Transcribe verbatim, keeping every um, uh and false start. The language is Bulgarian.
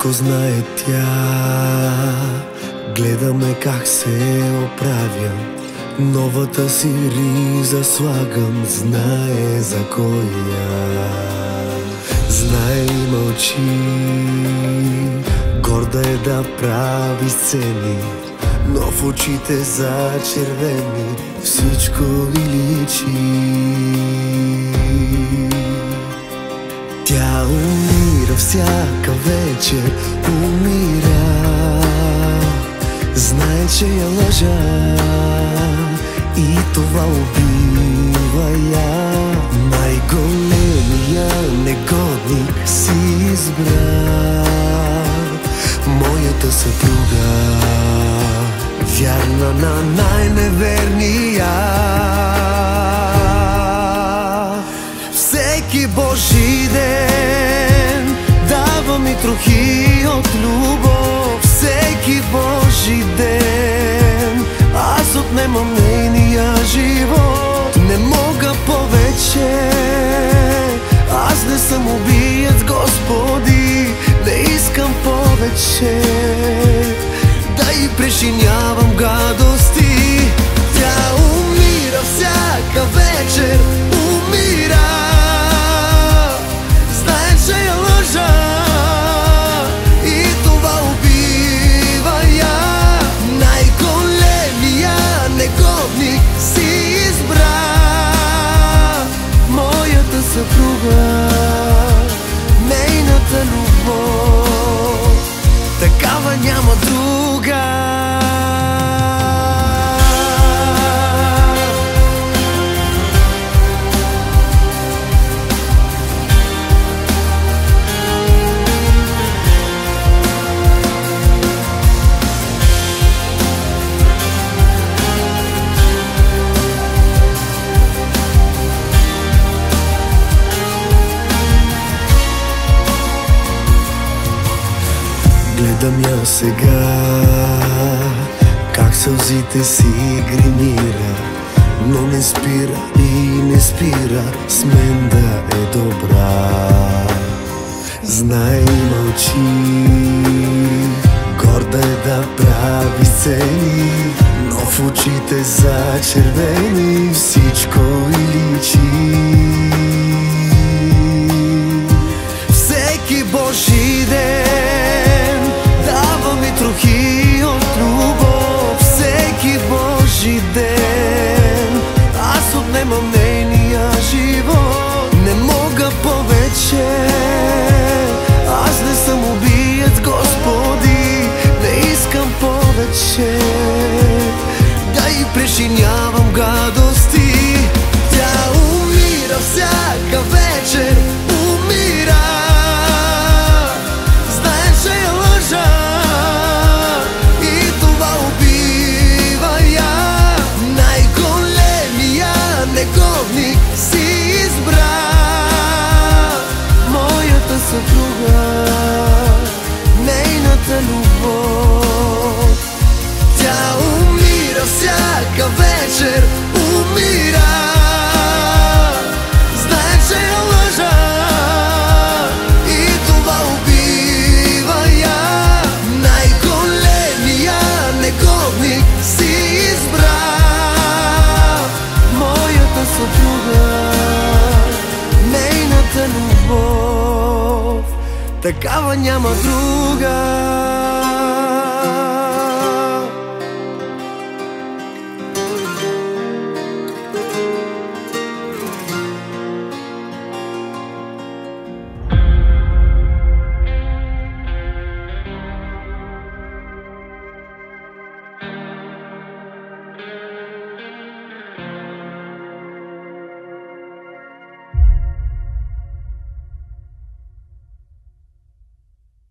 Всичко знае тя, гледаме как се оправя. Новата си риза слагам, знае за коя. Знае и мълчи, горда е да прави сцени, но в очите зачервени всичко и личи. Тя умира всяка вечер, умира. Знае, че я лъжа и това убива я. Най-големия негодник си избра моята съпруга, вярна на най-неверния. Всеки Божи ден дава ми трохи от любов. Всеки Божи ден аз отнемам нейния живот. Не мога повече, аз не съм убиец, Господи. Не искам повече да й причинявам гадости. Тя умира всяка вечер, умира. Знае, че я лъжа и това убива я. Най-големия негодник си избра моята съпруга, нейната любов, такава няма друга. Гледам я сега, как сълзите си гримира, но не спира и не спира с мен да е добра. Знае и мълчи, горда е да прави сцени, но в очите зачервени всичко и личи. Всеки Божи ден дава ми трохи от любов. Всеки Божи ден аз отнемам нейния живот. Не мога повече, аз не съм убиец, Господи. Не искам повече да й причинявам гадости. Тя умира всяка вечер, умира. Знае, че я лъжа и това убива я. Най-големия негодник си избра моята съпруга, нейната любов. Тя умира всяка вечер, умира. Знае, че я лъжа и това убива я. Най-големия негодник си избра моята съпруга, нейната любов, такава няма друга.